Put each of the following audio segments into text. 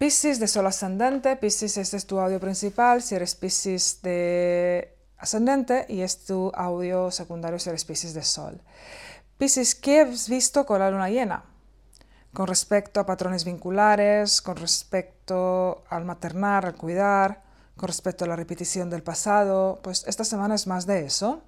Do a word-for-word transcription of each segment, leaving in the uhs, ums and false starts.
Piscis de Sol ascendente. Piscis, este es tu audio principal si eres Piscis de ascendente y es tu audio secundario si eres Piscis de Sol. Piscis, ¿qué has visto con la luna llena? Con respecto a patrones vinculares, con respecto al maternar, al cuidar, con respecto a la repetición del pasado, pues esta semana es más de eso.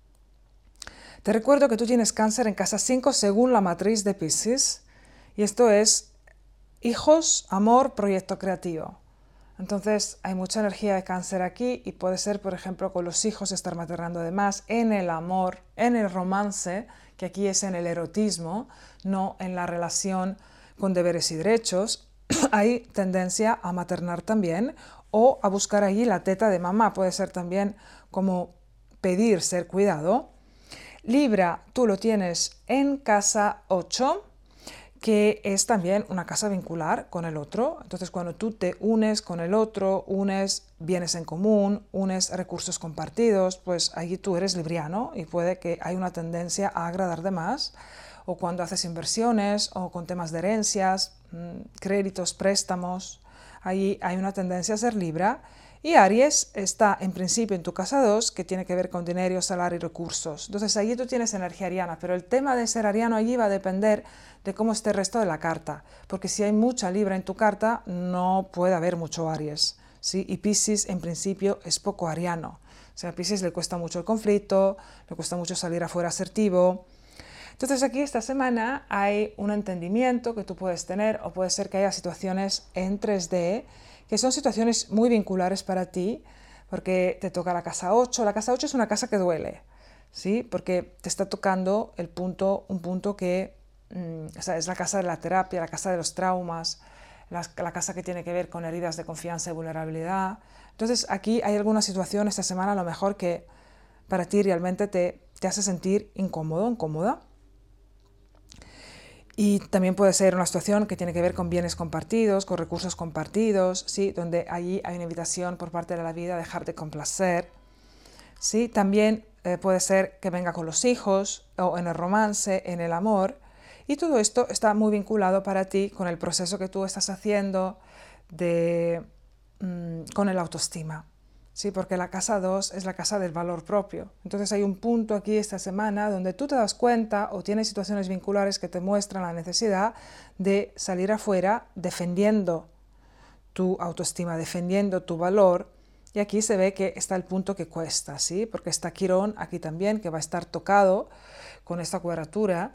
Te recuerdo que tú tienes Cáncer en casa cinco según la matriz de Piscis y esto es hijos, amor, proyecto creativo. Entonces hay mucha energía de Cáncer aquí y puede ser, por ejemplo, con los hijos estar maternando de más, en el amor, en el romance, que aquí es en el erotismo, no en la relación con deberes y derechos. Hay tendencia a maternar también o a buscar allí la teta de mamá. Puede ser también como pedir ser cuidado. Libra, tú lo tienes en casa ocho, que es también una casa vincular con el otro. Entonces, cuando tú te unes con el otro, unes bienes en común, unes recursos compartidos, pues allí tú eres libriano y puede que hay una tendencia a agradar de más, o cuando haces inversiones, o con temas de herencias, créditos, préstamos, allí hay una tendencia a ser Libra. Y Aries está en principio en tu casa dos, que tiene que ver con dinero, salario y recursos. Entonces allí tú tienes energía ariana, pero el tema de ser ariano allí va a depender de cómo esté el resto de la carta, porque si hay mucha Libra en tu carta, no puede haber mucho Aries, ¿sí? Y Piscis en principio es poco ariano. O sea, a Piscis le cuesta mucho el conflicto, le cuesta mucho salir afuera asertivo. Entonces aquí esta semana hay un entendimiento que tú puedes tener, o puede ser que haya situaciones en tres D, que son situaciones muy vinculares para ti, porque te toca la casa ocho. La casa ocho es una casa que duele, ¿sí? Porque te está tocando el punto, un punto que mmm, o sea, es la casa de la terapia, la casa de los traumas, la, la casa que tiene que ver con heridas de confianza y vulnerabilidad. Entonces aquí hay alguna situación esta semana a lo mejor que para ti realmente te, te hace sentir incómodo, incómoda. Y también puede ser una situación que tiene que ver con bienes compartidos, con recursos compartidos, ¿sí? Donde allí hay una invitación por parte de la vida a dejar de complacer. ¿Sí? También eh, puede ser que venga con los hijos, o en el romance, en el amor. Y todo esto está muy vinculado para ti con el proceso que tú estás haciendo de, mmm, con el autoestima. Sí, porque la casa dos es la casa del valor propio. Entonces hay un punto aquí esta semana donde tú te das cuenta o tienes situaciones vinculares que te muestran la necesidad de salir afuera defendiendo tu autoestima, defendiendo tu valor. Y aquí se ve que está el punto que cuesta, ¿sí? Porque está Quirón aquí también, que va a estar tocado con esta cuadratura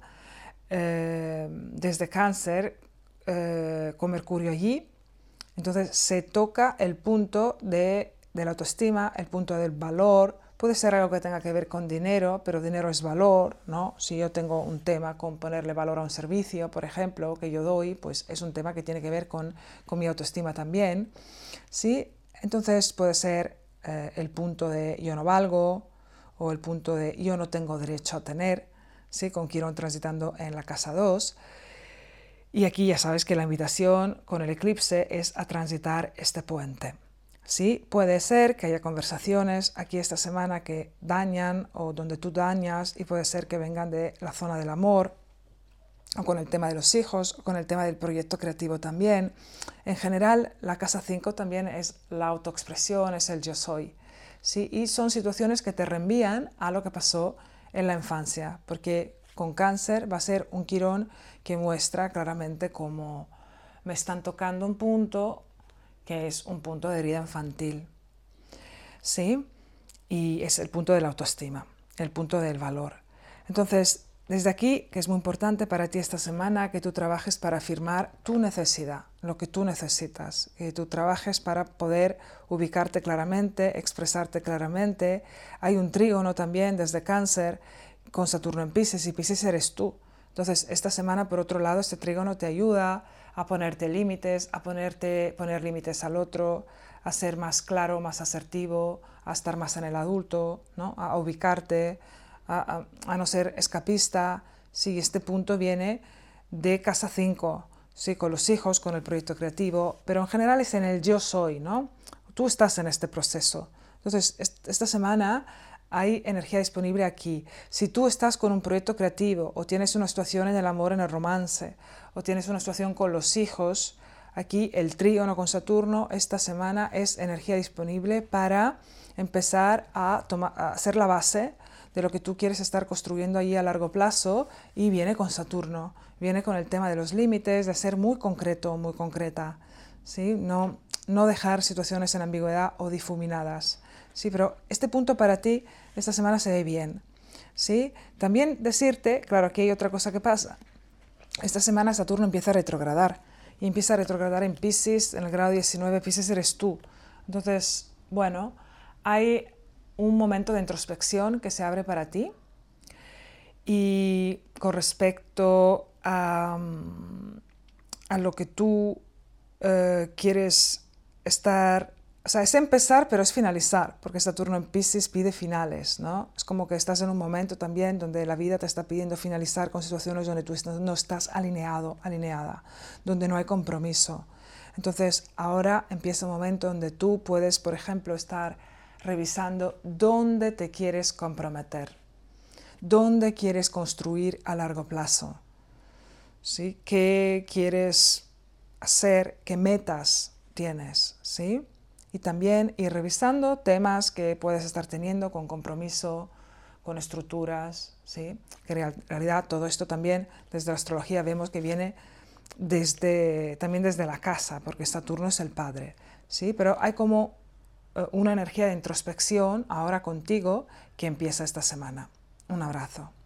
eh, desde Cáncer eh, con Mercurio allí. Entonces se toca el punto de de la autoestima, el punto del valor. Puede ser algo que tenga que ver con dinero, pero dinero es valor, ¿no? Si yo tengo un tema con ponerle valor a un servicio, por ejemplo, que yo doy, pues es un tema que tiene que ver con, con mi autoestima también, ¿sí? Entonces puede ser eh, el punto de yo no valgo, o el punto de yo no tengo derecho a tener, ¿sí? Con Quirón transitando en la casa dos. Y aquí ya sabes que la invitación con el eclipse es a transitar este puente. Sí, puede ser que haya conversaciones aquí esta semana que dañan o donde tú dañas, y puede ser que vengan de la zona del amor, o con el tema de los hijos, o con el tema del proyecto creativo también. En general, la casa cinco también es la autoexpresión, es el yo soy. ¿Sí? Y son situaciones que te reenvían a lo que pasó en la infancia, porque con Cáncer va a ser un Quirón que muestra claramente cómo me están tocando un punto que es un punto de herida infantil, ¿sí? Y es el punto de la autoestima, el punto del valor. Entonces, desde aquí, que es muy importante para ti esta semana, que tú trabajes para afirmar tu necesidad, lo que tú necesitas, que tú trabajes para poder ubicarte claramente, expresarte claramente. Hay un trígono también desde Cáncer con Saturno en Piscis, y Piscis eres tú. Entonces, esta semana, por otro lado, este trígono te ayuda a ponerte límites, a ponerte, poner límites al otro, a ser más claro, más asertivo, a estar más en el adulto, ¿no? A ubicarte, a, a, a no ser escapista. Sí, este punto viene de casa cinco, sí, con los hijos, con el proyecto creativo, pero en general es en el yo soy, ¿no? Tú estás en este proceso. Entonces, esta semana hay energía disponible aquí. Si tú estás con un proyecto creativo, o tienes una situación en el amor, en el romance, o tienes una situación con los hijos, aquí el trígono con Saturno esta semana es energía disponible para empezar a, tomar, a ser la base de lo que tú quieres estar construyendo allí a largo plazo, y viene con Saturno, viene con el tema de los límites, de ser muy concreto, muy concreta, ¿sí? No, no dejar situaciones en ambigüedad o difuminadas, ¿sí? Pero este punto para ti esta semana se ve bien, ¿sí? También decirte, claro, aquí hay otra cosa que pasa. Esta semana Saturno empieza a retrogradar, y empieza a retrogradar en Piscis, en el grado diecinueve, Piscis eres tú. Entonces, bueno, hay un momento de introspección que se abre para ti, y con respecto a, a lo que tú eh, quieres estar, o sea, es empezar pero es finalizar, porque Saturno en Piscis pide finales, ¿no? Es como que estás en un momento también donde la vida te está pidiendo finalizar con situaciones donde tú no estás alineado, alineada, donde no hay compromiso. Entonces ahora empieza un momento donde tú puedes, por ejemplo, estar revisando dónde te quieres comprometer, dónde quieres construir a largo plazo, ¿sí? ¿Qué quieres hacer? ¿Qué metas tienes? ¿Sí? Y también ir revisando temas que puedes estar teniendo con compromiso, con estructuras, ¿sí? Que en realidad todo esto también desde la astrología vemos que viene desde, también desde la casa, porque Saturno es el padre, ¿sí? Pero hay como una energía de introspección ahora contigo que empieza esta semana. Un abrazo.